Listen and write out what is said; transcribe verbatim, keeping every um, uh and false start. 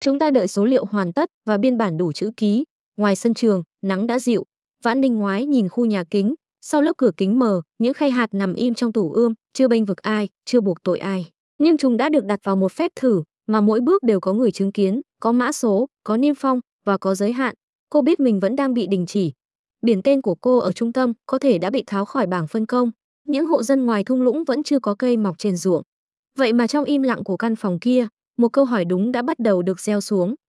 Chúng ta đợi số liệu hoàn tất và biên bản đủ chữ ký. Ngoài sân trường, nắng đã dịu. Vãn Ninh ngoái nhìn khu nhà kính. Sau lớp cửa kính mờ, những khay hạt nằm im trong tủ ươm, chưa bênh vực ai, chưa buộc tội ai. Nhưng chúng đã được đặt vào một phép thử, mà mỗi bước đều có người chứng kiến, có mã số, có niêm phong và có giới hạn. Cô biết mình vẫn đang bị đình chỉ. Biển tên của cô ở trung tâm có thể đã bị tháo khỏi bảng phân công. Những hộ dân ngoài thung lũng vẫn chưa có cây mọc trên ruộng. Vậy mà trong im lặng của căn phòng kia, một câu hỏi đúng đã bắt đầu được gieo xuống.